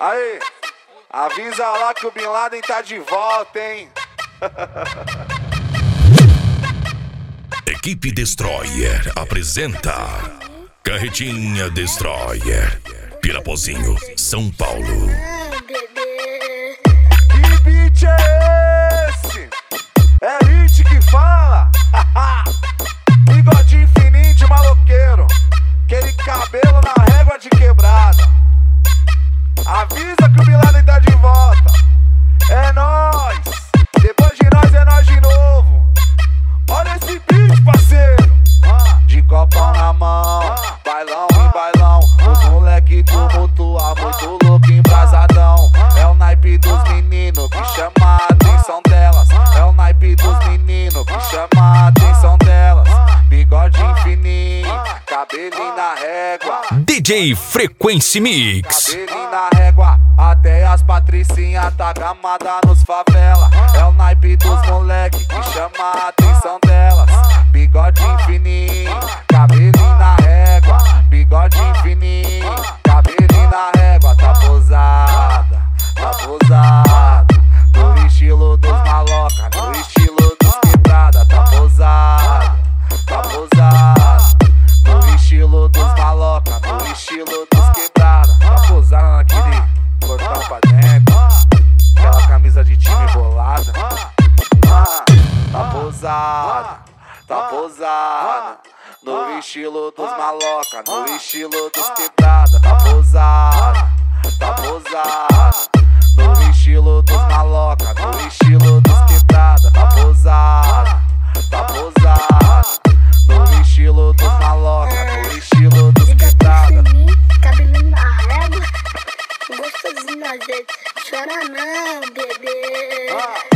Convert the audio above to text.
Aí, avisa lá que o Bin Laden tá de volta, hein? Equipe Destroyer apresenta Carretinha Destroyer, Pirapozinho, São Paulo. Que beat é esse? É hit que fala? Bigodinho fininho de maloqueiro, aquele cabelo na régua de quebrada. Avisa que o Bin Laden tá de volta. É nóis, depois de nós é nós de novo. Olha esse beat, parceiro. De copão na mão, bailão em bailão. Os moleque tumultua, muito louco, embrasadão. É o naipe dos meninos que chama a atenção delas. É o naipe dos meninos que chama a atenção delas. Bigodinho fininho, cabelinho na régua. DJ Frequency Mix. Cabelinho na régua, até as patricinhas tá gamada nos favela. É o naipe dos moleque que chama a atenção delas. Bigodinho fininho, cabelinho na régua. Bigodinho fininho, cabelinho na régua. Tá posada, tá posada. No estilo dos maloca, no estilo dos quebrada. Tá posada, tá posada. No estilo dos maloca, no estilo dos quebrada. Tá posada naquele cortão pra dentro, aquela camisa de time bolada. Tá posada, tá posada. No estilo dos maloca, no estilo dos quebrada. Tá posada, tá posada. No estilo dos maloca, no estilo dos quebrada. Tá posada, tá posada. No estilo dos maloca, no estilo dos quebrada. Cabelinho na régua, gostosinho na gente. Chora não, bebê.